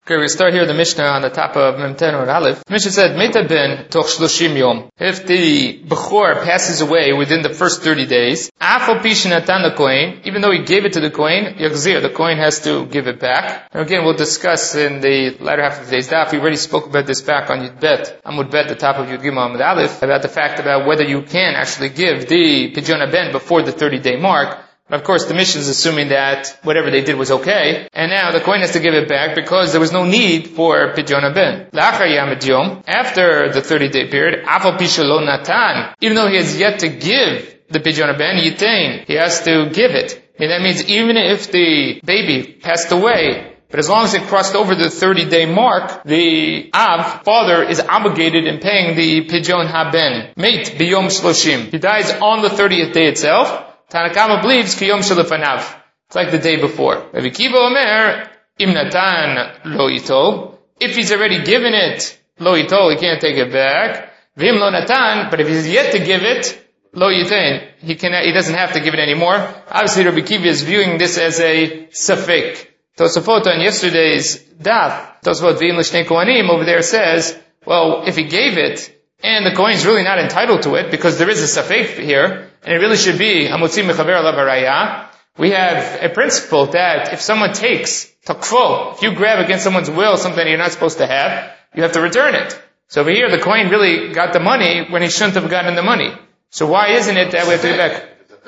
Okay, we start here the Mishnah on the top of Memten or Aleph. Mishnah said, Meta ben toch 30 yom. If the Bechor passes away within the first 30 days, Afal Pishin Natan the Kohen, even though he gave it to the Kohen, Yachzir, the Kohen has to give it back. And again, we'll discuss in the latter half of today's daf. We already spoke about this back on Yud Bet, Amud Bet, the top of Yud Gimel Amud Aleph, about the fact about whether you can actually give the Pidyon Ben before the 30-day mark. Of course, the Mishnah is assuming that whatever they did was okay, and now the Kohen has to give it back because there was no need for Pidyon Ben. L'achar Yamid Yom, after the 30-day period, Afal Pi Shelo Natan, even though he has yet to give the Pidyon Ben, Yitain, he has to give it. And that means even if the baby passed away, but as long as it crossed over the 30-day mark, the father, is obligated in paying the Pidyon HaBen. Meit Biyom Shloshim. He dies on the 30th day itself. Tanakama believes Kiyom Shalafanav. It's like the day before. Rabbi Kiva Omer, Im Natan Lo Yitol. If he's already given it, Lo Yitol, he can't take it back. Vim Lo Natan, but if he's yet to give it, Lo Yitain, he doesn't have to give it anymore. Obviously, Rabbi Kiva is viewing this as a safek. Tosafot on yesterday's daf, Tosafot Vim L'Shnei Kohanim over there says, well, if he gave it, and the Kohen's really not entitled to it, because there is a safek here, and it really should be Hamotzi Mechaver Alav Haraya. We have a principle that if someone takes takfo, if you grab against someone's will something you're not supposed to have, you have to return it. So over here, the Kohen really got the money when he shouldn't have gotten the money. So why isn't it that we have to get back?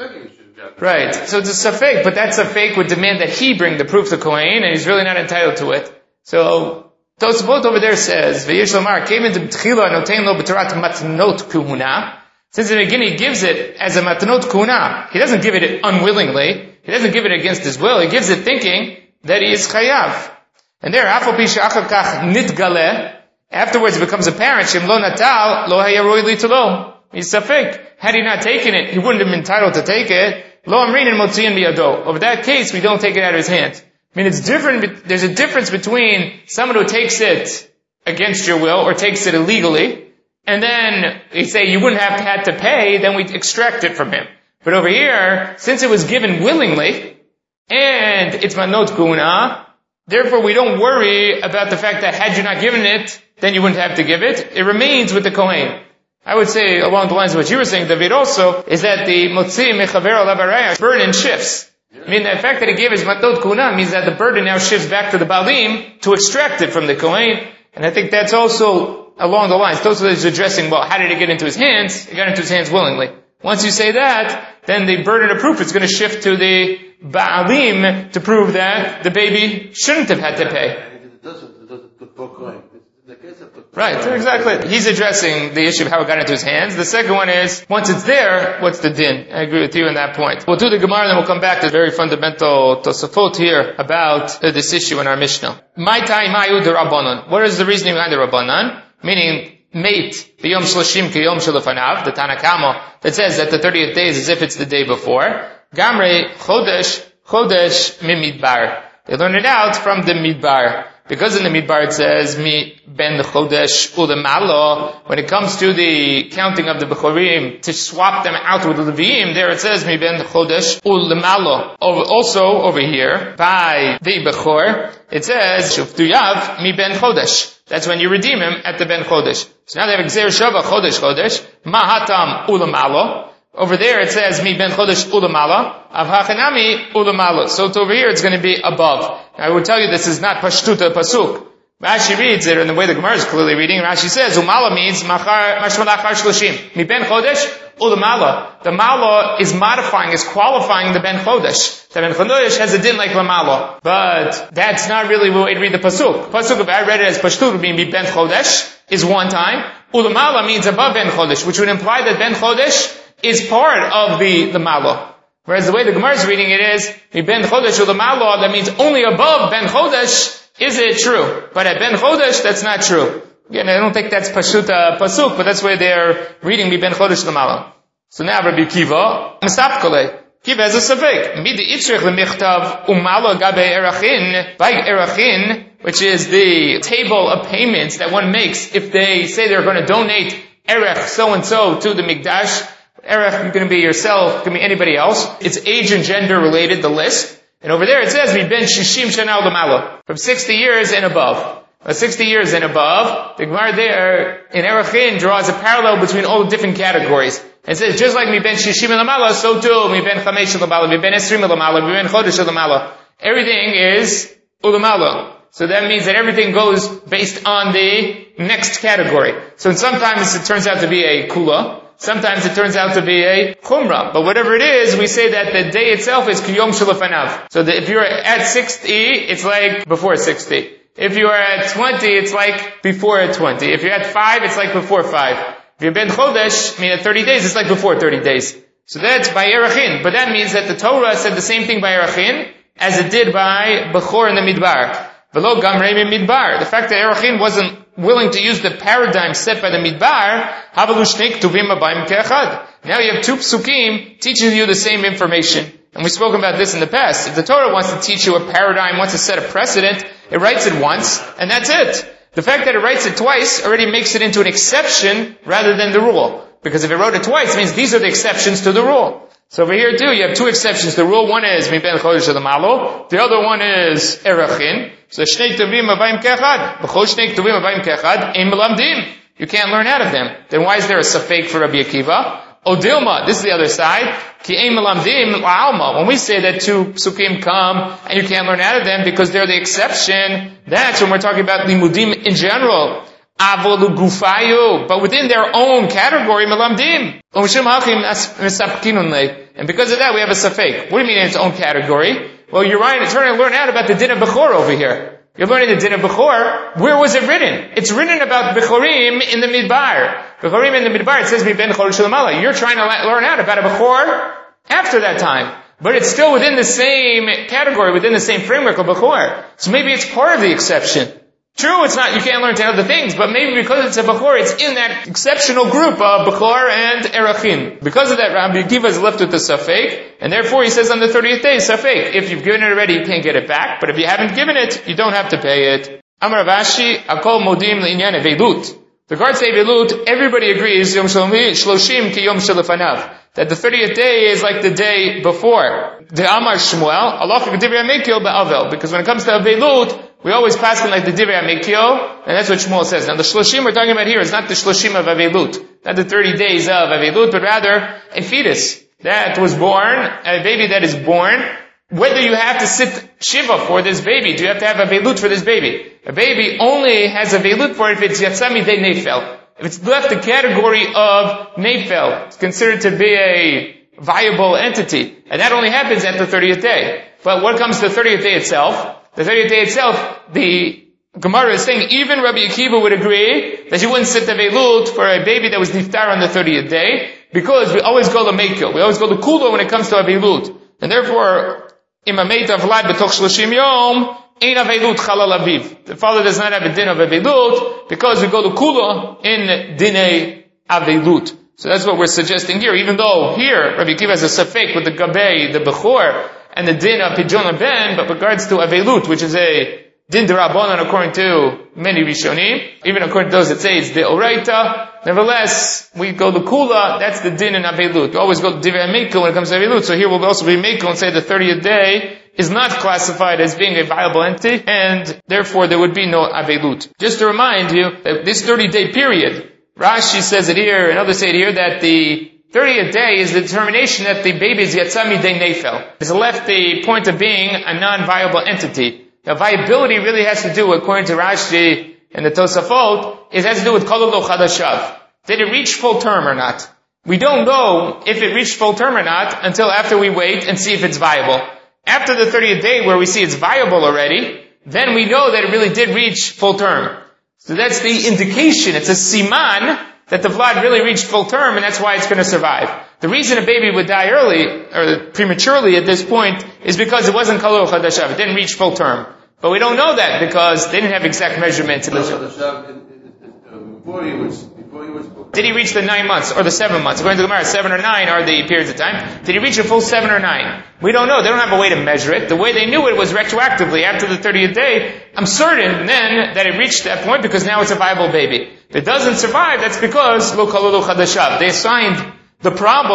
Right. So it's a safek, but that safek would demand that he bring the proof to Kohen, and he's really not entitled to it. So Tosafot over there says, V'yesh Lomar came into B'tchila notein lo b'torat matnot kuhuna. Since in the beginning he gives it as a matnot kuhuna, he doesn't give it unwillingly. He doesn't give it against his will. He gives it thinking that he is chayav. And there, afal pi she'achar kach nitgaleh, afterwards it becomes apparent, shem lo natal lo haya roi li tolo. He's safek. Had he not taken it, he wouldn't have been entitled to take it. Lo amrin and motziin biyado. Over that case, we don't take it out of his hand. I mean, it's different. There's a difference between someone who takes it against your will or takes it illegally, and then they say you wouldn't have had to pay, then we extract it from him. But over here, since it was given willingly, and it's manot kuna, therefore we don't worry about the fact that had you not given it, then you wouldn't have to give it. It remains with the Kohen. I would say, along the lines of what you were saying, David, also, is that the motzi mechaver alav haraya burden shifts. I mean, the fact that he gave his matot kuna means that the burden now shifts back to the Baalim to extract it from the Kohen. And I think that's also along the lines. Tosafot is addressing, well, how did it get into his hands? It got into his hands willingly. Once you say that, then the burden of proof is going to shift to the Baalim to prove that the baby shouldn't have had to pay. Right, exactly. He's addressing the issue of how it got into his hands. The second one is, once it's there, what's the din? I agree with you on that point. We'll do the Gemara and then we'll come back to the very fundamental Tosafot here about this issue in our Mishnah. What is the reasoning behind the Rabbanan? Meaning, mate, b'yom shloshim k'yom shelofanav, the Tanakama, that says that the 30th day is as if it's the day before. Gamre, chodesh mimidbar. They learn it out from the midbar. Because in the Midbar it says, Mi ben chodesh ulemalo, when it comes to the counting of the Bechorim, to swap them out with the Leviim, there it says, Mi ben chodesh ulemalo. Also, over here, by the Bechor, it says, Shuftuyav mi ben chodesh. That's when you redeem him at the ben chodesh. So now they have Gzer Shava chodesh, Mahatam ulemalo. Over there it says, Mi ben chodesh ulemala, Avhachanami ulemala. So over here it's going to be above. I will tell you this is not Pashtuta Pasuk. Rashi reads it in the way the Gemara is clearly reading. Rashi says, Umala means Mashmalachar Shloshim. Mi ben chodesh ulemala. The mala is modifying, is qualifying the ben chodesh. The ben chodesh has a din like lamala. But that's not really the way to read the Pasuk. Pasuk, if I read it as Pashtut, would be Mi ben chodesh, is one time. Ulemala means above ben chodesh, which would imply that ben chodesh is part of the malo. Whereas the way the Gemara is reading it is, ben chodesh or the malo, that means only above ben chodesh is it true. But at ben chodesh, that's not true. Again, I don't think that's pashuta pasuk, but that's where they're reading ben chodesh the malo. So now Rabbi Kiva, Mestapkole. Kiva has a safek. Midi itzrich lemichtav umalo gabe erachin, by erachin, which is the table of payments that one makes if they say they're going to donate erech so-and-so to the Mikdash. Erech, going to be yourself, can be anybody else. It's age and gender related, the list. And over there it says, mi ben shishim shana u'lamalo, from 60 years and above. 60 years and above, the Gemara there in Erachin draws a parallel between all the different categories. It says, just like mi ben shishim u'lamalo, so too, mi ben chamesh u'lamalo, mi ben esrim u'lamalo, mi ben chodesh u'lamalo. Everything is u'lamalo. So that means that everything goes based on the next category. So sometimes it turns out to be a kula, sometimes it turns out to be a chumrah. But whatever it is, we say that the day itself is kiyom shalafanav. So that if you're at 60, it's like before 60. If you are at 20, it's like before 20. If you're at 5, it's like before 5. If you're ben chodesh, at 30 days, it's like before 30 days. So that's by Erachin. But that means that the Torah said the same thing by Erachin as it did by Bechor in the Midbar. V'lo gamrei midbar. The fact that Erachin wasn't willing to use the paradigm set by the Midbar, havalu shnei ktuvim abayim ke'echad. Now you have two psukim teaching you the same information. And we've spoken about this in the past. If the Torah wants to teach you a paradigm, wants to set a precedent, it writes it once, and that's it. The fact that it writes it twice already makes it into an exception rather than the rule. Because if it wrote it twice, it means these are the exceptions to the rule. So over here too, you have two exceptions. The rule one is mi ben chodesh u'lamalo. The other one is Erachin. So shnei ktuvim abayim ke'echad. B'chol shnei ktuvim abayim ke'echad ein melamdim. You can't learn out of them. Then why is there a safek for Rabbi Akiva? Odilma, this is the other side. Ki ein melamdim la'alma. When we say that two psukim come and you can't learn out of them because they're the exception, that's when we're talking about limudim in general. Avolu gufayu, but within their own category, melamdim. And because of that, we have a safek. What do you mean in its own category? Well, you're trying to learn out about the din of Bechor over here. You're learning the din of Bechor. Where was it written? It's written about Bechorim in the Midbar. Bechorim in the Midbar, it says, mi ben chodesh u'lamalo. You're trying to learn out about a Bechor after that time. But it's still within the same category, within the same framework of Bechor. So maybe it's part of the exception. True, it's not, you can't learn 10 other things, but maybe because it's a Bechor, it's in that exceptional group of Bechor and Erachin. Because of that, Rabbi Akiva is left with the Safek, and therefore he says on the 30th day, Safek. If you've given it already, you can't get it back, but if you haven't given it, you don't have to pay it. Amar Rav Ashi, Akol Modim L'Inyan Velut. The regards to Velut, everybody agrees, Yom Shloshim Ki Yom Shalafanav, that the 30th day is like the day before. The Amar Shmuel, Allah Divrei HaMekil Ba'avel, because when it comes to Velut, we always pass on like the Divrei HaMekil, and that's what Shmuel says. Now the Shloshim we're talking about here is not the Shloshim of Avelut, not the 30 days of Avelut, but rather a fetus that was born, a baby that is born. Whether you have to sit Shiva for this baby, do you have to have Avelut for this baby? A baby only has Avelut for it if it's Yatzami de Nefel. If it's left the category of Nefel, it's considered to be a viable entity. And that only happens at the 30th day. But what comes to the 30th day itself? The 30th day itself, the Gemara is saying even Rabbi Akiva would agree that you wouldn't sit the Velut for a baby that was niftar on the 30th day, because we always go to Mekil. We always go to Kulo when it comes to Avelut. And therefore, Imameit Avlad B'toch Shloshim Yom, Ein Avelut Chalal Aviv. The father does not have a din of Avelut, because we go to Kulo in Dinei Avelut. So that's what we're suggesting here, even though here, Rabbi Akiva has a safek with the Gabei, the Bechor, and the din of Pidyon Ben, but regards to Avelut, which is a din d'Rabbanan according to many Rishonim, even according to those that say it's the Oraita, nevertheless, we go to Kula, that's the din in Avelut. We always go to Divrei HaMekil when it comes to Avelut, so here we'll also be Mekil and say the 30th day is not classified as being a viable entity, and therefore there would be no Avelut. Just to remind you, that this 30-day period, Rashi says it here, and others say it here, that the 30th day is the determination that the baby is Yatzami de Nefel. It's left the point of being a non-viable entity. Now, viability really has to do, according to Rashi and the Tosafot, it has to do with Kololo Chadashav. Did it reach full term or not? We don't know if it reached full term or not until after we wait and see if it's viable. After the 30th day where we see it's viable already, then we know that it really did reach full term. So that's the indication. It's a siman that the Vlad really reached full term, and that's why it's going to survive. The reason a baby would die early, or prematurely at this point, is because it wasn't Kalul Chadashav. It didn't reach full term. But we don't know that because they didn't have exact measurements. Did he reach the 9 months or the 7 months? According to the Gemara, 7 or 9 are the periods of time. Did he reach a full 7 or 9? We don't know. They don't have a way to measure it. The way they knew it was retroactively after the 30th day. I'm certain then that it reached that point because now it's a viable baby. If it doesn't survive, that's because Lo Kalulu Chadashav. They assigned the problem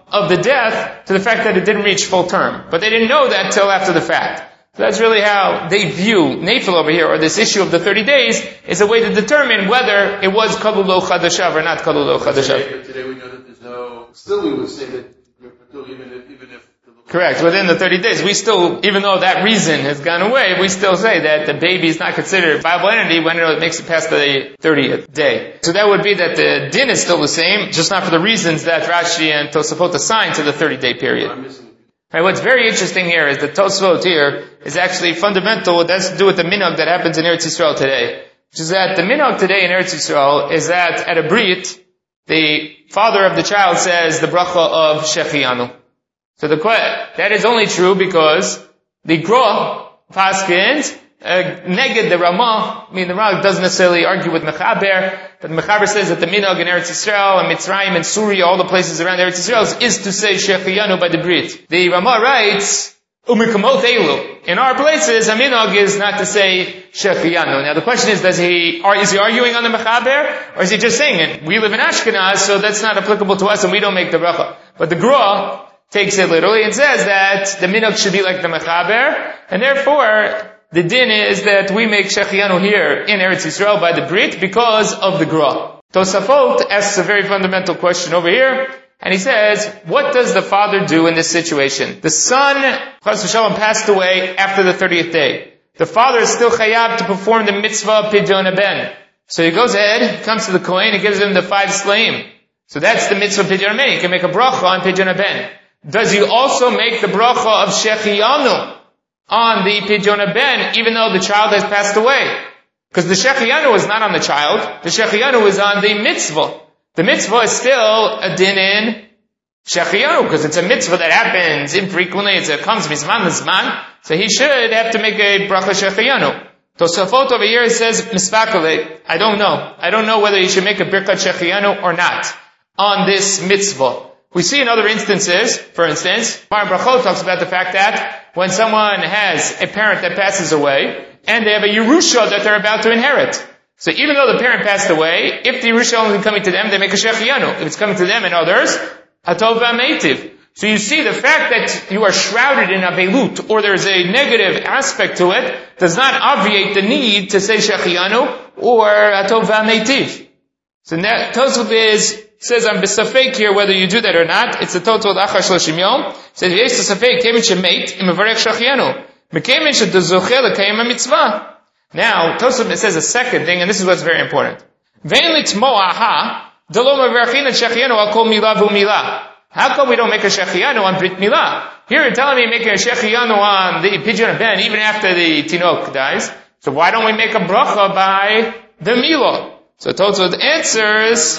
of the death to the fact that it didn't reach full term. But they didn't know that till after the fact. So that's really how they view Nafil over here, or this issue of the 30 days, is a way to determine whether it was Kalul Lo Chadashav or not Kalul Lo Chadashav. Today we know that there's no, still we would say that even if correct. Within the 30 days, we still, even though that reason has gone away, we still say that the baby is not considered a viable entity when it makes it past the 30th day. So that would be that the din is still the same, just not for the reasons that Rashi and Tosafot assign to the 30-day period. Right, what's very interesting here is that Tosafot here is actually fundamental. It has to do with the minhag that happens in Eretz Yisrael today. Which is that the minhag today in Eretz Yisrael is that at a brit, the father of the child says the bracha of Shechianu. So that is only true because the Gra paskins neged the Ramah. I mean, the Ramah doesn't necessarily argue with Mechaber, but Mechaber says that the minhag in Eretz Yisrael and Mitzrayim and Syria, all the places around Eretz Yisrael, is to say Shechianu by the Brit. The Ramah writes, Umikamot Elu. In our places, a minhag is not to say Shechianu. Now the question is, is he arguing on the Mechaber, or is he just saying it? We live in Ashkenaz, so that's not applicable to us and we don't make the bracha. But the Gra takes it literally and says that the minhag should be like the Mechaber, and therefore the din is that we make Shechianu here in Eretz Yisrael by the Brit because of the Gra. Tosafot asks a very fundamental question over here, and he says, what does the father do in this situation? The son, Chas v'shalom, passed away after the 30th day. The father is still chayav to perform the mitzvah Pidyon Ben. So he goes ahead, comes to the Kohen, and gives him the 5 slaim. So that's the mitzvah Pidyon Ben. He can make a bracha on Pidyon Ben. Does he also make the bracha of Shechianu on the Pidyon Ben, even though the child has passed away? Because the Shechianu is not on the child. The Shechianu is on the mitzvah. The mitzvah is still a din in Shechianu, because it's a mitzvah that happens infrequently. It comes mizman l'zman. So he should have to make a bracha Shechianu. Tosafot over here says, misvakalei. I don't know. I don't know whether he should make a birkat Shechianu or not on this mitzvah. We see in other instances, for instance, Mar Brachot talks about the fact that when someone has a parent that passes away, and they have a Yerusha that they're about to inherit. So even though the parent passed away, if the Yerusha is only coming to them, they make a Shechianu. If it's coming to them and others, Hatov v'Ameitiv. So you see the fact that you are shrouded in Avelut, or there's a negative aspect to it, does not obviate the need to say Shechianu or Hatov v'Ameitiv. So Tosafot says I'm besafek here whether you do that or not. It's a total achar shloshim yom. Says yesh besafek kemin shemeit im avarech shachianu mekemin shedazochel lekayim mitzvah. Now Tosafot says a second thing, and this is what's very important. Vein litmo aha delo mavarchin et shachianu al kol milah v'milah. How come we don't make a shechianu on brit milah? Here you're telling me making a shechianu on the Pidyon Ben even after the tinok dies. So why don't we make a bracha by the milah? So Tosafot answers.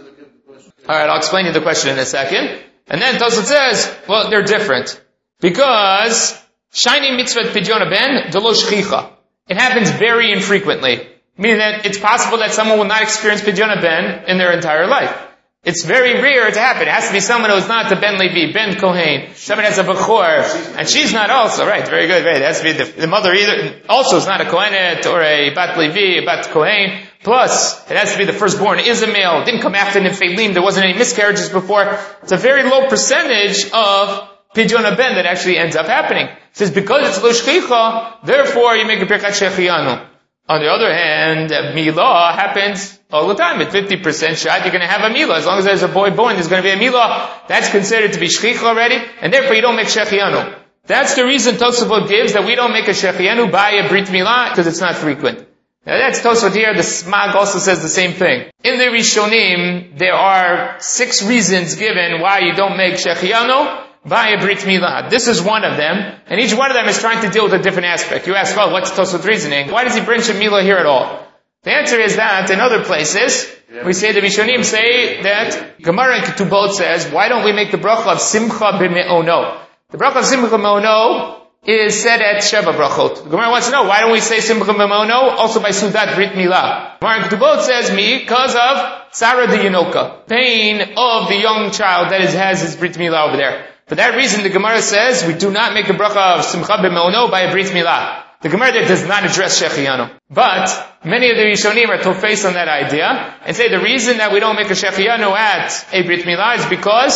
Alright, I'll explain you the question in a second. And then Tosafot says, well, they're different. Because, shiny mitzvah Pidyon Ben, delo shchicha. It happens very infrequently. Meaning that it's possible that someone will not experience Pidyon Ben in their entire life. It's very rare to happen. It has to be someone who's not a Ben Levi, Ben Kohen. Someone has a Bechor, and she's not also. Right, very good, right. It has to be the mother either, also is not a Kohenet, or a Bat Levi, a Bat Kohen. Plus, it has to be the firstborn is a male. Didn't come after Nefelim. There wasn't any miscarriages before. It's a very low percentage of Pidyon Ben that actually ends up happening. It says because it's lo shchicha, therefore you make a birkat shechianu. On the other hand, milah happens all the time. At 50% shot, you're going to have a milah. As long as there's a boy born, there's going to be a milah. That's considered to be shchicha already, and therefore you don't make shechianu. That's the reason Tosafot gives that we don't make a shechianu by a brit milah, because it's not frequent. Now that's Tosafot here. The Smag also says the same thing. In the Rishonim, there are 6 reasons given why you don't make shechianu by a brit milah. This is one of them, and each one of them is trying to deal with a different aspect. You ask, well, what's Tosafot's reasoning? Why does he bring shemilah here at all? The answer is that in other places, we say the Rishonim say that Gemara in Ketubot says, why don't we make the bracha of simcha b'me'ono? The bracha of simcha b'me'ono is said at Sheva brachot. The Gemara wants to know, why don't we say simcha b'me'ono also by Sudat brit milah? Gemara in Ketubot says, because of Sarah the Yinoka, pain of the young child that has his brit milah over there. For that reason, the Gemara says, we do not make a bracha of simcha b'me'ono by a brit milah. The Gemara there does not address shechianu. But many of the Rishonim are tofes on that idea and say the reason that we don't make a shechianu at a brit milah is because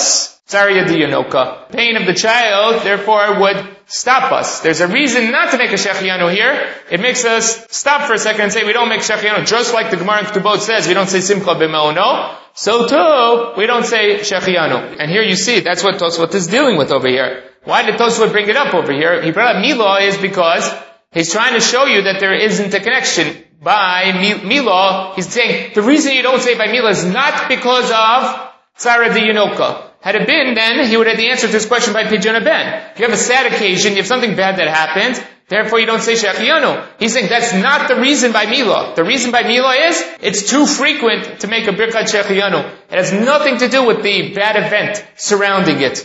Tzara Yadiyanoka. Pain of the child, therefore, would stop us. There's a reason not to make a Shechianu here. It makes us stop for a second and say we don't make Shechianu. Just like the Gemara in Ketubot says, we don't say Simcha b'Me'ono. So too, we don't say Shechianu. And here you see, that's what Tosfot is dealing with over here. Why did Tosfot bring it up over here? He brought up Milah is because he's trying to show you that there isn't a connection. By Milah, he's saying, the reason you don't say by Milah is not because of Tzara Diyanoka. Had it been, then he would have the answer to this question by Pidyon Ben. If you have a sad occasion, you have something bad that happens, therefore you don't say Shechianu. He's saying that's not the reason by Milah. The reason by Milah is, it's too frequent to make a Birkat Shechianu. It has nothing to do with the bad event surrounding it.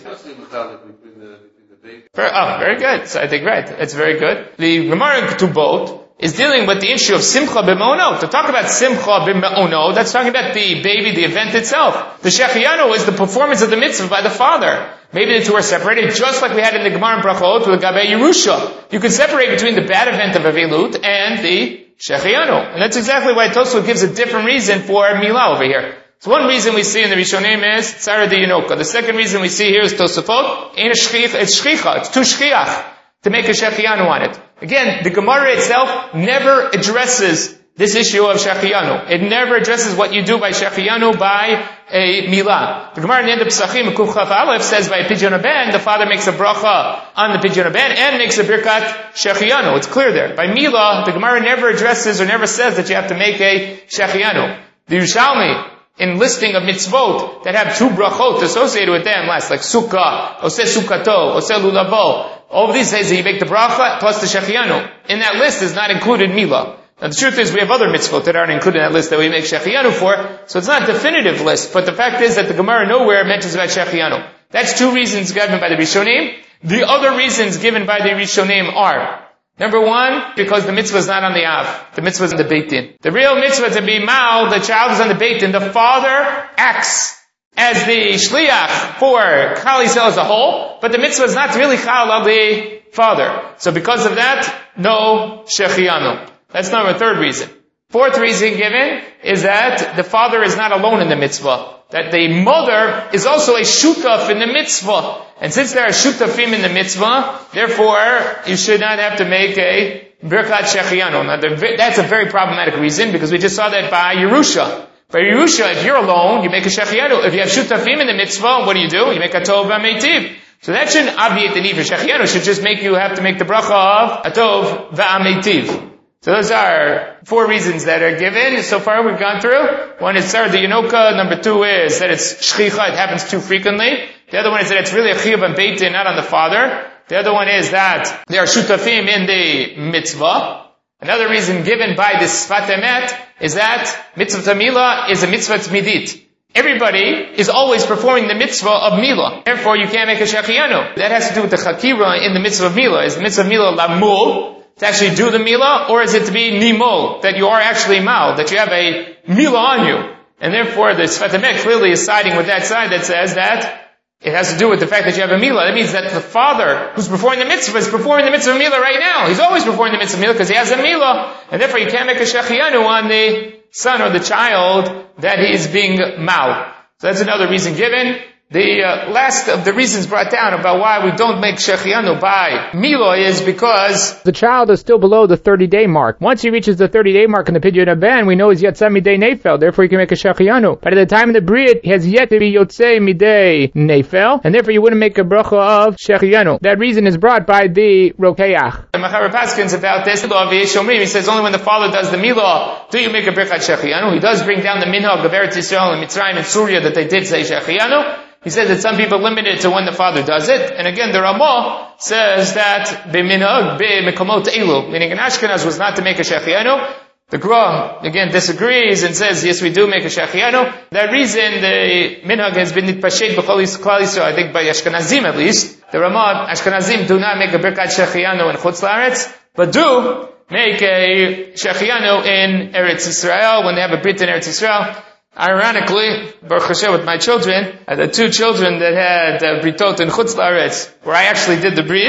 Very good. So I think, right. That's very good. The Gemara in Ketubot is dealing with the issue of Simcha b'Me'ono. To talk about Simcha b'Me'ono, that's talking about the baby, the event itself. The Shechianu is the performance of the mitzvah by the father. Maybe the two are separated, just like we had in the Gemara in Brachot with the Gabei Yerusha. You can separate between the bad event of Avilut and the Shechianu. And that's exactly why Tosfot gives a different reason for Milah over here. So one reason we see in the Rishonim is Tzara Diyanoka. The second reason we see here is Tosafot. It's shchicha. It's too shchiach to make a Shechianu on it. Again, the Gemara itself never addresses this issue of Shechianu. It never addresses what you do by Shechianu by a Milah. The Gemara in the end of Pesachim, Kuf Chaf Aleph, says by Pidyon Ben, the father makes a bracha on the Pidyon Ben and makes a Birkat Shechianu. It's clear there. By Milah, the Gemara never addresses or never says that you have to make a Shechianu. The Yerushalmi, in listing of mitzvot that have two brachot associated with them, like sukkah, oseh sukkato, oseh lulavo. All of these says that you make the bracha plus the shechianu. In that list is not included milah. Now the truth is we have other mitzvot that aren't included in that list that we make shechianu for, so it's not a definitive list, but the fact is that the Gemara nowhere mentions about shechianu. That's two reasons given by the Rishonim. The other reasons given by the Rishonim are, number one, because the mitzvah is not on the Av. The mitzvah is on the Beit Din. The real mitzvah to be Mal, the child is on the Beit Din. The father acts as the shliach for Klal Yisrael as a whole, but the mitzvah is not really chal of the father. So because of that, no shechianu. That's not our third reason. Fourth reason given is that the father is not alone in the mitzvah. That the mother is also a shutaf in the mitzvah. And since there are shutafim in the mitzvah, therefore, you should not have to make a Birkat Shechianu. Now, that's a very problematic reason, because we just saw that by Yerusha. By Yerusha, if you're alone, you make a Shechianu. If you have shutafim in the mitzvah, what do? You make a Tov v'Ameitiv. So that shouldn't obviate the need for Shechianu. It should just make you have to make the bracha of a Tov v'Ameitiv. So those are four reasons that are given. So far we've gone through. One is Tzara Diyanoka. Number two is that it's shchicha, it happens too frequently. The other one is that it's really a chiyuv on Beit Din, not on the father. The other one is that there are shutafim in the mitzvah. Another reason given by this Sfat Emet is that mitzvah Milah is a mitzvah tzmidit. Everybody is always performing the mitzvah of Milah. Therefore you can't make a Shechianu. That has to do with the chakira in the mitzvah of Milah. Is the mitzvah of Milah lamul, to actually do the milah, or is it to be nimol, that you are actually mal, that you have a milah on you? And therefore the Sfat Emet clearly is siding with that side that says that it has to do with the fact that you have a milah. That means that the father who's performing the mitzvah is performing the mitzvah of milah right now. He's always performing the mitzvah of milah because he has a milah, and therefore you can't make a shechianu on the son or the child that is being mal. So that's another reason given. The last of the reasons brought down about why we don't make Shechianu by Milah is because the child is still below the 30-day mark. Once he reaches the 30-day mark in the Pidyon Ben, we know he's yet Midei Nefel, therefore he can make a Shechianu. But at the time of the Brit, he has yet to be Yotzei Midei Nefel, and therefore you wouldn't make a bracha of Shechianu. That reason is brought by the Rokeach. The Machar Paskins about this, he says only when the father does the Milah do you make a Birkat Shechianu. He does bring down the minhag of Eretz Yisrael and Mitzrayim and Surya that they did say Shechianu. He says that some people limit it to when the father does it. And again, the Ramah says that b'minhag b'mekomot elu, meaning in Ashkenaz was not to make a Shechianu. The Gra, again, disagrees and says, yes, we do make a Shechianu. That reason, the minhag has been nitpashet b'chol Klal Yisrael, I think by Ashkenazim at least. The Ramah, Ashkenazim do not make a Birkat Shechianu in Chutz La'aretz, but do make a Shechianu in Eretz Yisrael, when they have a Brit in Eretz Yisrael. Ironically, Baruch Hashem, with my children, I had two children that had Britot in Chutz La'aretz, where I actually did the Brit,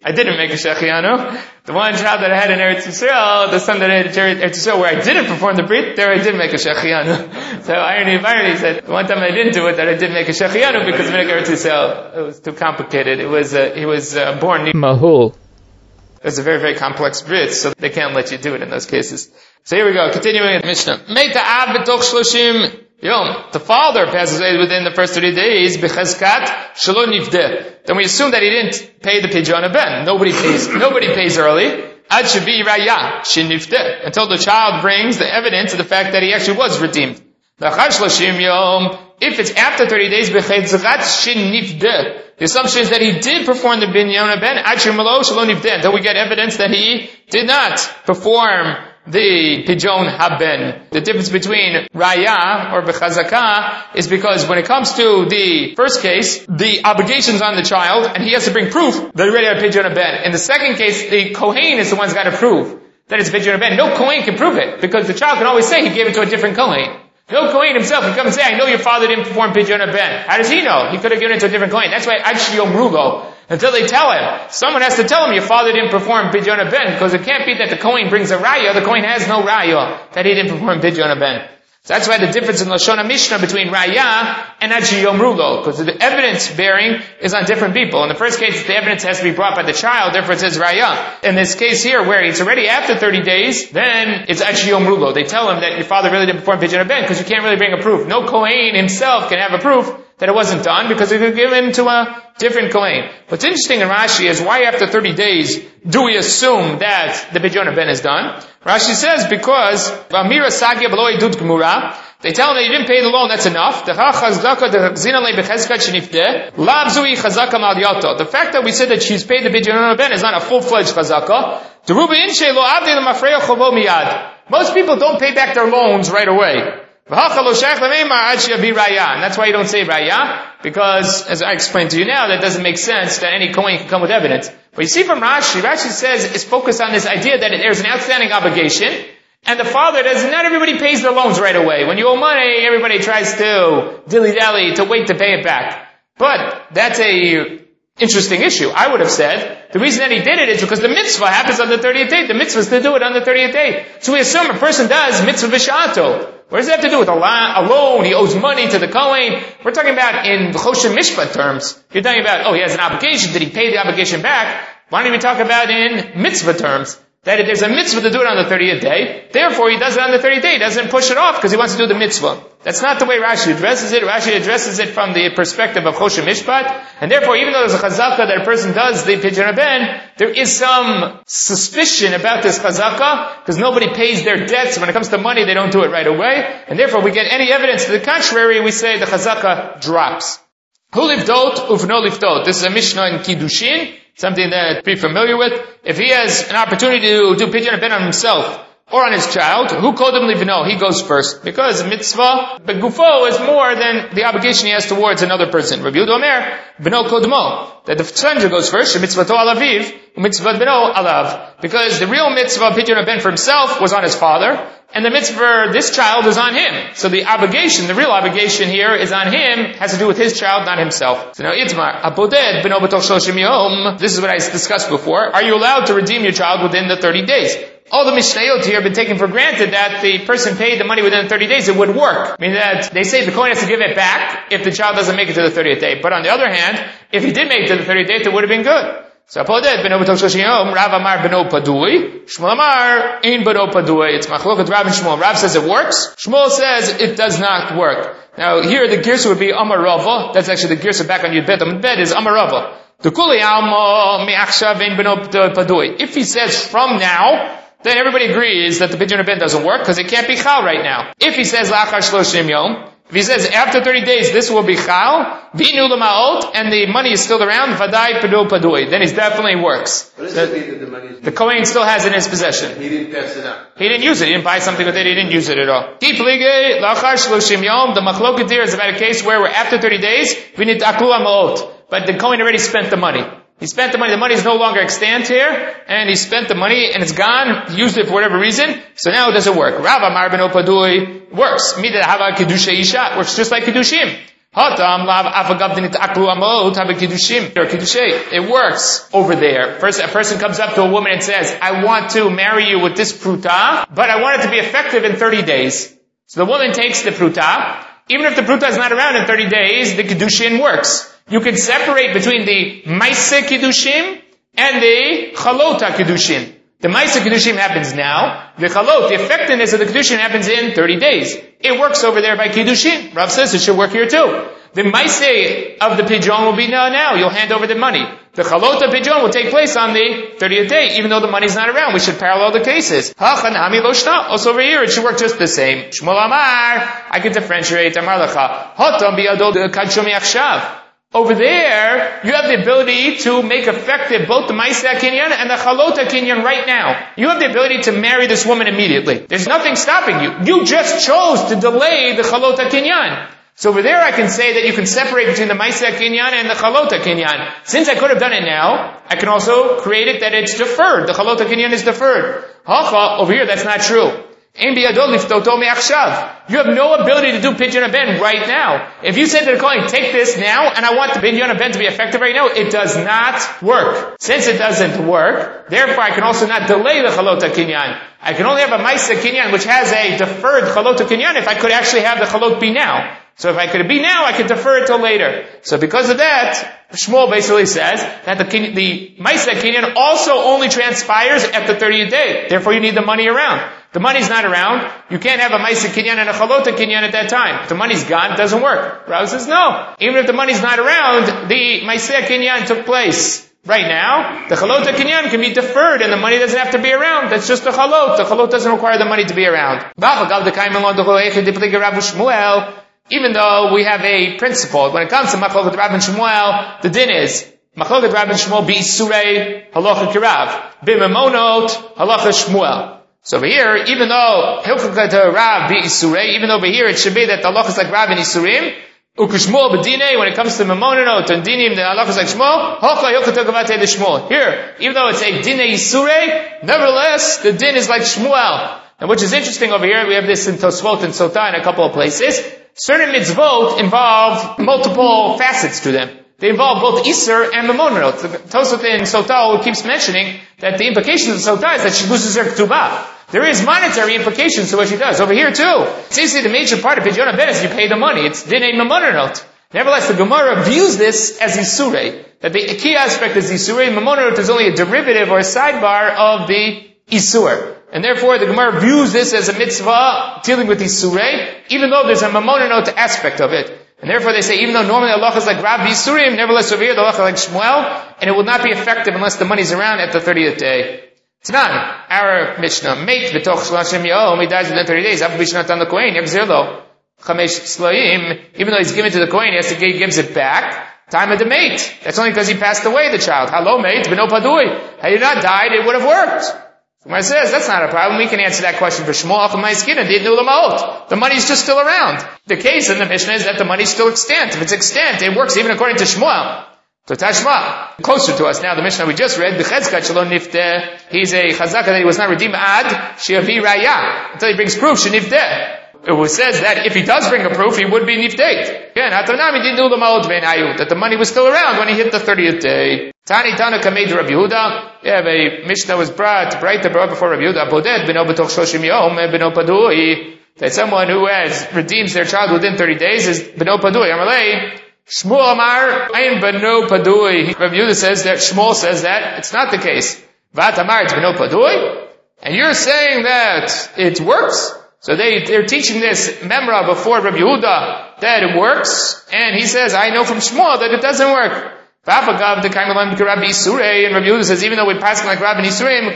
I didn't make a shechianu. The one child that I had in Eretz Yisrael, the son that I had in Eretz Yisrael, where I didn't perform the brit, there I did make a shechianu. So irony of irony said, the one time I didn't do it, that I did make a shechianu because of Eretz Yisrael. It was too complicated. He was born Mahul. It was a very, very complex brit, so they can't let you do it in those cases. So here we go, continuing with Mishnah. Meita av b'toch shloshim yom. The father passes away within the first 30 days, b'chazkat shelo nifdeh. Then we assume that he didn't pay the pidyon ben. Nobody pays early. Ad shebi raya shenifdeh. Until the child brings the evidence of the fact that he actually was redeemed. L'chad shloshim yom. If it's after 30 days, b'chazkat shenifdeh. The assumption is that he did perform the binyan ben, ad shemalo shelo nifdeh. Until we get evidence that he did not perform the pidyon haben. The difference between raya or bechazaka is because when it comes to the first case, the obligation's on the child and he has to bring proof that he already had pidyon haben. In the second case, the kohen is the one's got to prove that it's pidyon haben. No kohen can prove it because the child can always say he gave it to a different kohen. No kohen himself can come and say, I know your father didn't perform pidyon haben. How does he know? He could have given it to a different kohen. That's why ad sheyomrulo. Until they tell him. Someone has to tell him your father didn't perform pidyon ben, because it can't be that the kohen brings a raya. The kohen has no raya that he didn't perform pidyon ben. So that's why the difference in Lashon HaMishnah between raya and ad sheyomrulo, because the evidence bearing is on different people. In the first case, the evidence has to be brought by the child, therefore it says raya. In this case here, where it's already after 30 days, then it's ad sheyomrulo. They tell him that your father really didn't perform pidyon ben, because you can't really bring a proof. No kohen himself can have a proof that it wasn't done because it was given to a different kohen. What's interesting in Rashi is why after 30 days do we assume that the pidyon ben is done? Rashi says because Amira Sagya below Idut Gemura, they tell him that you didn't pay the loan, that's enough. The fact that we said that she's paid the pidyon ben is not a full-fledged chazaka. Most people don't pay back their loans right away. And that's why you don't say raya, because, as I explained to you now, that doesn't make sense that any kohen can come with evidence. But you see from Rashi says it's focused on this idea that there's an outstanding obligation, and the father does, not everybody pays their loans right away. When you owe money, everybody tries to dilly-dally to wait to pay it back. But that's a interesting issue. I would have said the reason that he did it is because the mitzvah happens on the 30th day. The mitzvah is to do it on the 30th day. So we assume a person does mitzvah b'sha'ato. What does it have to do with a loan? He owes money to the kohen. We're talking about in Choshen Mishpat terms. You're talking about, he has an obligation. Did he pay the obligation back? Why don't we talk about in mitzvah terms? That if there's a mitzvah to do it on the 30th day, therefore he does it on the 30th day. He doesn't push it off because he wants to do the mitzvah. That's not the way Rashi addresses it. Rashi addresses it from the perspective of Choshen Mishpat. And therefore, even though there's a chazaka that a person does the pidyon ben, there is some suspicion about this chazaka because nobody pays their debts. When it comes to money, they don't do it right away. And therefore, we get any evidence to the contrary, we say the chazaka drops. Hu lifdot uvno lifdot. This is a Mishnah in Kiddushin. Something that you're familiar with. If he has an opportunity to do pidyon ben on himself or on his child, who kodem livno? He goes first. Because mitzvah begufo is more than the obligation he has towards another person. Rabbi Yehuda Omer, beno kodmo. That the stranger goes first, mitzvah to alaviv, mitzvah beno alav. Because the real mitzvah pidyon ben for himself was on his father, and the mitzvah, this child, is on him. So the obligation, the real obligation here is on him, has to do with his child, not himself. So now, Itmar, aboded beno b'toch shoshim yom. This is what I discussed before. Are you allowed to redeem your child within the 30 days? All the Mishnayot here have been taken for granted that the person paid the money within the 30 days, it would work. Meaning that they say the kohen has to give it back if the child doesn't make it to the 30th day. But on the other hand, if he did make it to the 30th day, it would have been good. So Apoded beno b'toch shoshim yom, Rav Amar beno padui, Shmuel Amar ein beno padui. It's machloket Rav and Shmuel. Rav says it works. Shmuel says it does not work. Now here the girsa would be Amar Rava. That's actually the girsa back on Yud Bet. Amud Bet is Amar Rava. If he says from now, then everybody agrees that the pidyon ben doesn't work because it can't be chal right now. If he says lachar shloshim yom, if he says after 30 days this will be chal, v'inu l'ma'ot, and the money is still around, v'adai padu padui, then it definitely works. What does it mean that the money is... The kohen still has it in his possession. He didn't pass it out. He didn't use it. He didn't buy something with it. He didn't use it at all. The machloket here is about a case where we're after 30 days, we need aklu ma'ot, but the kohen already spent the money. He spent the money. The money is no longer extant here, and he spent the money, and it's gone. He used it for whatever reason, so now it doesn't work. Rav Amar beno padui works. Mida hava kedusha isha works just like kedushim. It works over there. First, a person comes up to a woman and says, I want to marry you with this pruta, but I want it to be effective in 30 days. So the woman takes the pruta. Even if the pruta is not around in 30 days, the kiddushin works. You can separate between the maaseh kiddushim and the chalota kiddushin. The maaseh kiddushim happens now. The chalot, the effectiveness of the kiddushin happens in 30 days. It works over there by kiddushin. Rav says it should work here too. The maaseh of the pidyon will be now. You'll hand over the money. The chalot of pidyon will take place on the 30th day, even though the money's not around. We should parallel the cases. Hachanami lo shna. Also over here, it should work just the same. Shmuel Amar, I can differentiate. Amar lecha. Hotam biyado kadshomi achshav. Over there, you have the ability to make effective both the Maaseh Kinyan and the Chalota Kinyan right now. You have the ability to marry this woman immediately. There's nothing stopping you. You just chose to delay the Chalota Kinyan. So over there I can say that you can separate between the Maaseh Kinyan and the Chalota Kinyan. Since I could have done it now, I can also create it that it's deferred. The Chalota Kinyan is deferred. Over here, that's not true. You have no ability to do Pidyon HaBen right now. If you say to the Kohen, take this now, and I want the Pidyon HaBen to be effective right now, it does not work. Since it doesn't work, therefore I can also not delay the Chalota Kinyan. I can only have a Maaseh Kinyan which has a deferred Chalota Kinyan if I could actually have the Chalot be now. So if I could be now, I could defer it till later. So because of that, Shmuel basically says that the Maaseh Kinyan also only transpires at the 30th day. Therefore you need the money around. The money's not around. You can't have a Maaseh Kinyan and a Chalota Kinyan at that time. If the money's gone, it doesn't work. Rav says no. Even if the money's not around, the Maaseh Kinyan took place. Right now, the Chalota Kinyan can be deferred and the money doesn't have to be around. That's just the Chalot. The Chalot doesn't require the money to be around. Even though we have a principle, when it comes to Machloket Rav and Shmuel, the din is, Machloket Rav and Shmuel B'isurei Halacha Kirav, B'Memonot Halacha Shmuel. So over here, even though Hilchot Rav B'isurei, even though over here it should be that the halacha is like Rav and Isurim, Ukishmuel B'Dinei, when it comes to Memonot and Dinim, the halacha is like Shmuel, Hocha Hilchot Gavate the Shmuel. Here, even though it's a Dinei Isurei, nevertheless, the din is like Shmuel. And which is interesting over here, we have this in Tosfot and Sotah in a couple of places. Certain mitzvot involve multiple facets to them. They involve both Isser and Memonot. Tosfot in Sotah keeps mentioning that the implications of Sotah is that she loses her Ketubah. There is monetary implications to what she does. Over here too, seriously, the major part of Pidyon HaBen is you pay the money. It's Dinei Memonot. Nevertheless, the Gemara views this as Isurei. That the key aspect is Isurei. Memonot is only a derivative or a sidebar of the Isur. And therefore, the Gemara views this as a mitzvah dealing with Isurei, even though there's a Memonot aspect of it. And therefore they say, even though normally Allah is like Rav Yisurim, nevertheless over here the Allah is like Shmuel, and it will not be effective unless the money's around at the 30th day. Tanan, our Mishnah, mate v'toch shlashim yom, he dies within 30 days, Abu Bishnatan the Kohen, yagzir lo, chamesh slaim, even though he's given to the Kohen, he gives it back, time of the mate. That's only because he passed away, the child. Hello mate, v'no padui. Had he not died, it would have worked. When it says that's not a problem, we can answer that question for Shmuel. The money's just still around. The case in the Mishnah is that the money's still extant. If it's extant, it works even according to Shmuel. So Tashma, closer to us now, the Mishnah we just read, he's a chazaka that he was not redeemed ad she'avi raya until he brings proof she'nifteh. It says that if he does bring a proof, he would be nifteh. Again, that the money was still around when he hit the 30th day. Tani Tana Kamed Rabbi Yehuda. We have a Mishnah was brought before Rabbi Yehuda. Boded beno b'toch shoshim yom beno padui. That someone who redeems their child within 30 days is beno padui. Amalei Shmuel Amar Ein beno padui. Rabbi Yehuda says that Shmuel says that it's not the case. Vat Amar it's beno padui, and you're saying that it works. So they're teaching this memra before Rabbi Yehuda that it works, and he says I know from Shmuel that it doesn't work. And Rabbi Yehuda says, even though we pass like Rabbi Yisurim,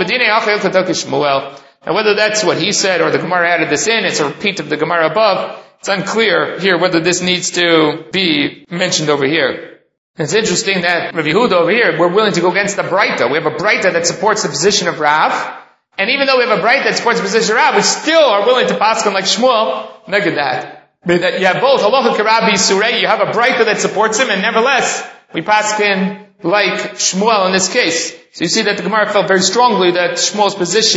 and whether that's what he said or the Gemara added this in, it's a repeat of the Gemara above. It's unclear here whether this needs to be mentioned over here. It's interesting that Rabbi Yehuda over here, we're willing to go against the Breita. We have a Breita that supports the position of Rav, and even though we have a Breita that supports the position of Rav, we still are willing to pass like Shmuel. Look at that. That you have both Halacha K'Rabbi Yisurei, you have a Breita that supports him, and nevertheless, we paskin like Shmuel in this case. So you see that the Gemara felt very strongly that Shmuel's position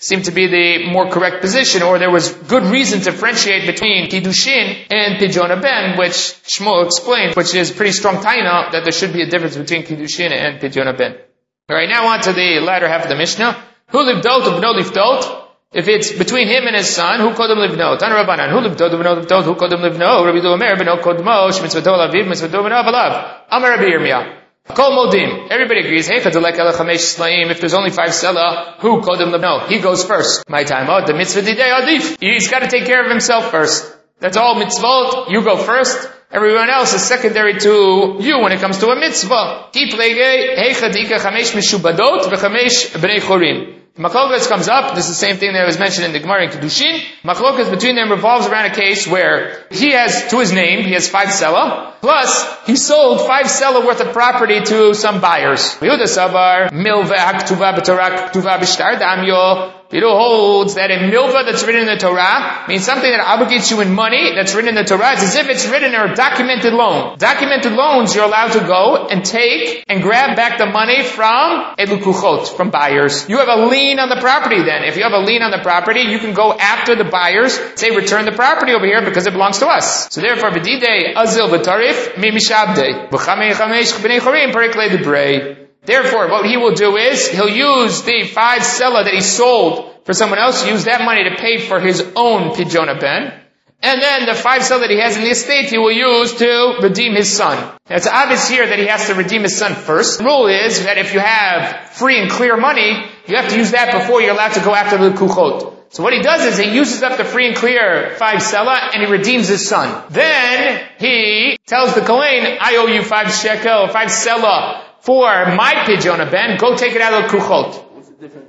seemed to be the more correct position, or there was good reason to differentiate between Kiddushin and Pidyon Ben, which Shmuel explained, which is pretty strong taina that there should be a difference between Kiddushin and Pidyon Ben. Alright, now on to the latter half of the Mishnah. Who livdot uvno livdot? If it's between him and his son, who kodem livno? Tanu Rabbanan, who livdot uvno livdot? Who kodem livno? Rabbi Domer beno kodmo, shmitzvato laviv, mitzvato beno avalav. Amar Rabbi Yirmiyah. Kol modim. Everybody agrees. Hey, kadolek ela chamesh slaim. If there's only 5 selah, who kodem livno? He goes first. My time. Oh, the mitzvah didei adif. He's got to take care of himself first. That's all mitzvot. You go first. Everyone else is secondary to you when it comes to a mitzvah. Ki plege, hey chadika chamesh mishubadot v'chamesh bnei chorim. Machlokas comes up. This is the same thing that was mentioned in the Gemara in Kiddushin. Machlokas between them revolves around a case where he has, to his name, he has 5 selah, plus he sold 5 selah worth of property to some buyers. Yehuda Sabar, milva haktuva b'torah ktuva b'shtar damyo. Yehuda holds that a milva that's written in the Torah means something that obligates you in money that's written in the Torah. It's as if it's written in a documented loan. Documented loans, you're allowed to go and take and grab back the money from elukuchot, from buyers. You have a lien on the property then. If you have a lien on the property, you can go after the buyers, say return the property over here because it belongs to us. So therefore, b'didei azil v'tarif mi mishabdei v'chamei chamesh b'nei chorim parik le debrei. Therefore, what he will do is, he'll use the 5 selah that he sold for someone else, use that money to pay for his own Pidyon Ben, and then the 5 selah that he has in the estate, he will use to redeem his son. Now, it's obvious here that he has to redeem his son first. The rule is that if you have free and clear money, you have to use that before you're allowed to go after the kuchot. So what he does is he uses up the free and clear 5 selah and he redeems his son. Then he tells the Kohen, I owe you 5 shekel, 5 selah for my Pidyon Ben, go take it out of the kuchot. What's the difference?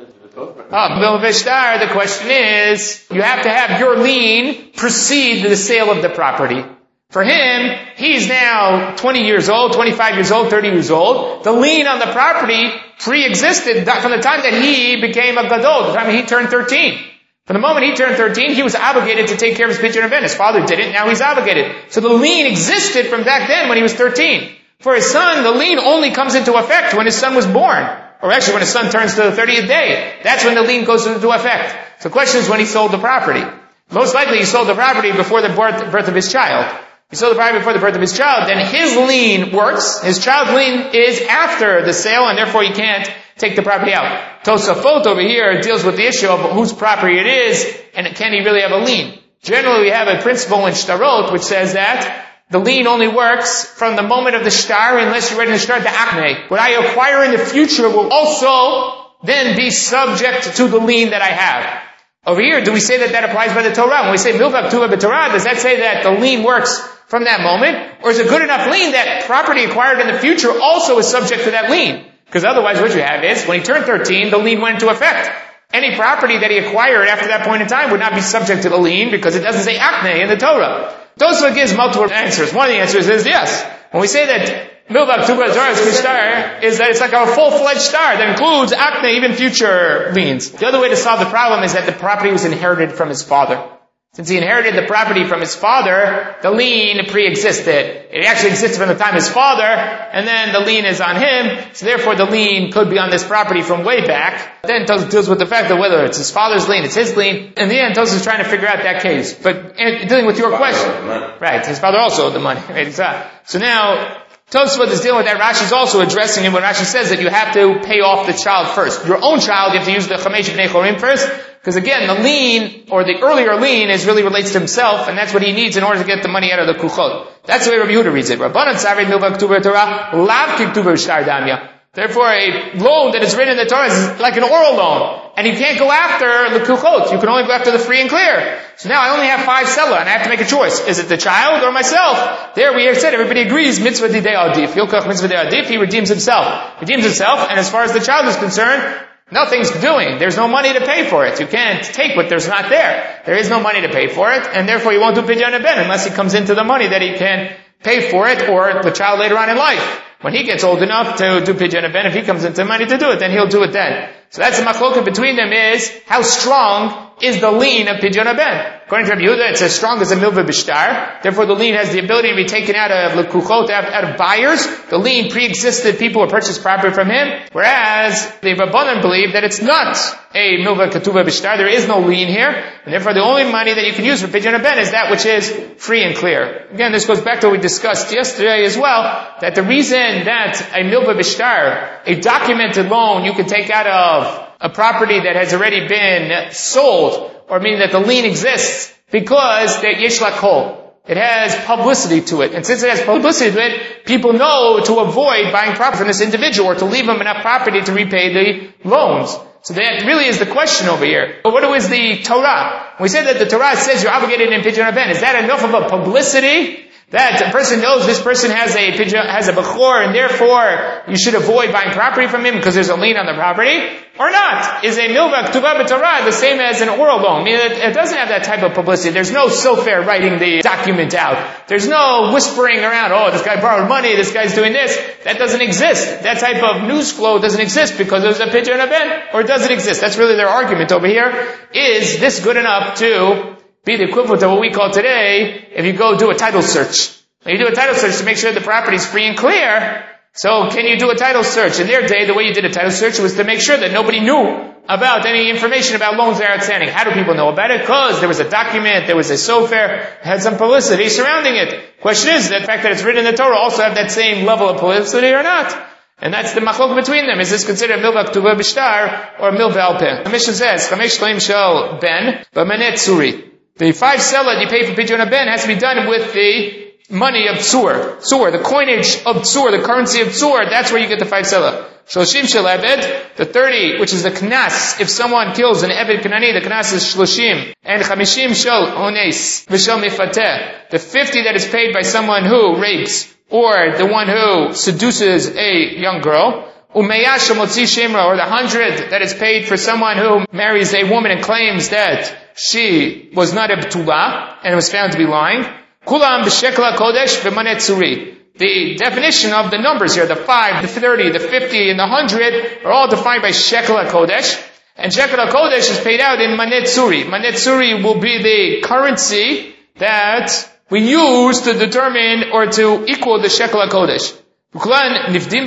The question is, you have to have your lien precede the sale of the property. For him, he's now 20 years old, 25 years old, 30 years old. The lien on the property pre-existed from the time that he became a gadol, the time he turned 13. From the moment he turned 13, he was obligated to take care of his Pidyon Ben. His father didn't, now he's obligated. So the lien existed from back then when he was 13. For his son, the lien only comes into effect when his son was born. Or actually when his son turns to the 30th day. That's when the lien goes into effect. So the question is when he sold the property. Most likely he sold the property before the birth of his child. He sold the property before the birth of his child, then his lien works. His child's lien is after the sale, and therefore he can't take the property out. Tosafot over here deals with the issue of whose property it is, and can he really have a lien. Generally we have a principle in Shtarot which says that the lien only works from the moment of the shtar unless you're ready to start the akne. What I acquire in the future will also then be subject to the lien that I have. Over here, do we say that applies by the Torah? When we say milva ktuva b'Torah, does that say that the lien works from that moment? Or is it good enough lien that property acquired in the future also is subject to that lien? Because otherwise what you have is, when he turned 13, the lien went into effect. Any property that he acquired after that point in time would not be subject to the lien because it doesn't say akne in the Torah. Tosafot gives multiple answers. One of the answers is yes. When we say that milva ktuva b'Torah is that it's like a full-fledged star that includes akne, even future liens. The other way to solve the problem is that the property was inherited from his father. Since he inherited the property from his father, the lien pre-existed. It actually existed from the time of his father, and then the lien is on him, so therefore the lien could be on this property from way back. Then Tosafot deals with the fact that whether it's his father's lien, it's his lien. In the end, Tosafot is trying to figure out that case. But dealing with your question. Right, his father also owed the money. Right, so now, Tosafot is dealing with that. Rashi is also addressing it when Rashi says that you have to pay off the child first. Your own child, you have to use the chamesh b'nei chorim first. Because again, the lien, or the earlier lien, really relates to himself, and that's what he needs in order to get the money out of the kuchot. That's the way Rabbi Yehuda reads it. Rabbanan tzarei milva ktuva b'Torah, lav ki ktuva b'shtar damya. Therefore, a loan that is written in the Torah is like an oral loan. And you can't go after the kuchot. You can only go after the free and clear. So now I only have 5 selah, and I have to make a choice. Is it the child or myself? There we have said, everybody agrees, mitzvah didei adif. Yilkach mitzvah didei adif, he redeems himself. Redeems himself, and as far as the child is concerned, nothing's doing. There's no money to pay for it. You can't take what there's not there. There is no money to pay for it, and therefore you won't do Pidyon Ben unless he comes into the money that he can pay for it, or the child later on in life. When he gets old enough to do Pidyon Ben, if he comes into money to do it, then he'll do it then. So that's the machloket between them is, how strong is the lien of Pidyon Ben. According to Rabbi Yehuda, it's as strong as a milva b'shtar. Therefore, the lien has the ability to be taken out of lekuchot, out of buyers. The lien pre-existed people who purchased property from him. Whereas the Rabbanan believe that it's not a milva ketuva b'shtar. There is no lien here, and therefore the only money that you can use for Pidyon Ben is that which is free and clear. Again, this goes back to what we discussed yesterday as well, that the reason that a milva b'shtar, a documented loan you can take out of a property that has already been sold, or meaning that the lien exists, because that yesh lakol. It has publicity to it. And since it has publicity to it, people know to avoid buying property from this individual or to leave him enough property to repay the loans. So that really is the question over here. But what is the Torah? We said that the Torah says you're obligated in Pidyon Ben. Is that enough of a publicity that a person knows this person has a bechor and therefore you should avoid buying property from him because there's a lien on the property? Or not? Is a milva k'tuva b'torah the same as an oral loan? I mean, it doesn't have that type of publicity. There's no sofer writing the document out. There's no whispering around, oh, this guy borrowed money, this guy's doing this. That doesn't exist. That type of news flow doesn't exist because there's a Pidyon Ben, or it doesn't exist. That's really their argument over here. Is this good enough to be the equivalent of what we call today, if you go do a title search? When you do a title search to make sure the property is free and clear, so can you do a title search? In their day, the way you did a title search was to make sure that nobody knew about any information about loans that are outstanding. How do people know about it? Because there was a document, there was a sofer, had some publicity surrounding it. Question is, the fact that it's written in the Torah also have that same level of publicity or not? And that's the machlok between them. Is this considered milva k'tuva b'shtar or milva al peh? The Mishnah says, Chamesh shleim shel ben b'manet suri. The 5 selah that you pay for Pidyon Ben has to be done with the money of tzur. Tzur, the coinage of tzur, the currency of tzur, that's where you get the 5 selah. Shloshim shel eved, the 30, which is the knas. If someone kills an eved kanani, the knas is shloshim. And chamishim shel ones, v'shel mifateh, the 50 that is paid by someone who rapes, or the one who seduces a young girl. Umeya shel motzi shemra, or the 100 that is paid for someone who marries a woman and claims that she was not a b'tula and was found to be lying. Kulam b'shekla kodesh b'manet tzuri. The definition of the numbers here, the 5, the 30, the 50, and the 100, are all defined by shekel kodesh. And shekel kodesh is paid out in manet tzuri. Manet tzuri will be the currency that we use to determine or to equal the shekel kodesh. And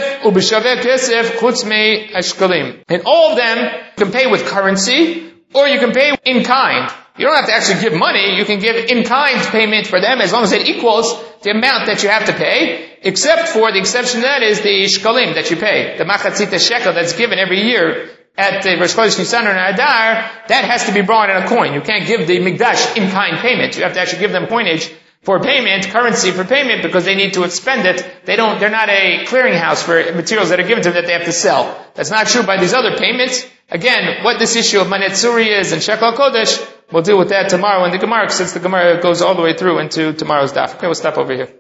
all of them you can pay with currency, or you can pay in kind. You don't have to actually give money, you can give in-kind payment for them as long as it equals the amount that you have to pay, except for the exception to that is the shkalim that you pay. The machatzita shekel that's given every year at the Rosh Chodesh Nisan or Adar, that has to be brought in a coin. You can't give the Mikdash in-kind payment. You have to actually give them coinage for payment, currency for payment, because they need to expend it. They're not a clearinghouse for materials that are given to them that they have to sell. That's not true by these other payments. Again, what this issue of Manet Tzuri is and Shekel Kodesh, we'll deal with that tomorrow in the Gemara, since the Gemara goes all the way through into tomorrow's daf. Okay, we'll stop over here.